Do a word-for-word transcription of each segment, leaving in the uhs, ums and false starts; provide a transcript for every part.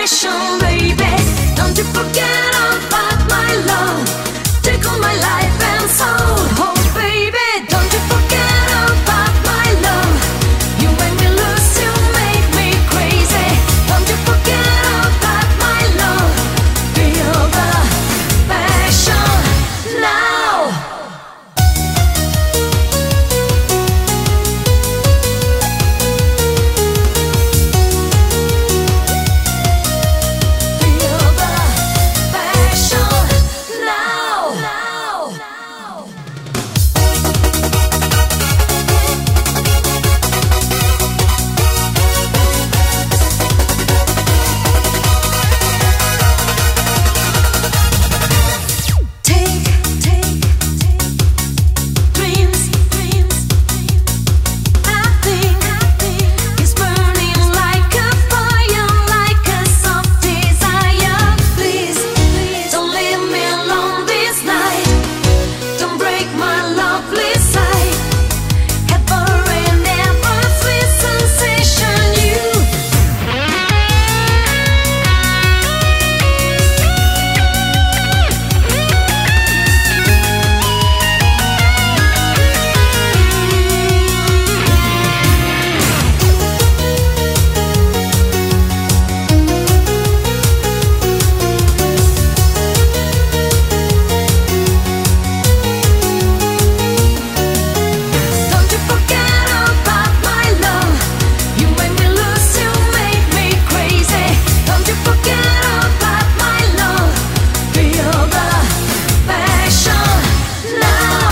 passion, baby. Don't you forget about my love. Take all my life and soul. Oh, baby, don't you forget about my love. You make me lose, you make me crazy. Don't you forget about my love. Feel the passion now. Feel the passion now. Now. Now. Take, take, take dreams, dreams, I think, I think it's burning like a fire, like a soft desire. Please, please don't leave me alone this night. Don't break my lovely sight. Ever and ever sweet sensation, you. Don't you forget about my love. You make me lose, you make me crazy. Don't you forget about my love. Feel the passion now.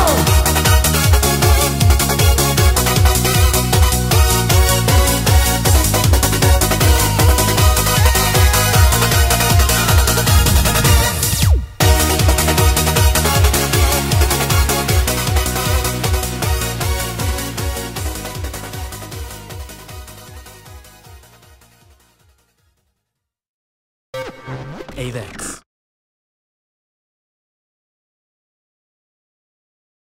Avex.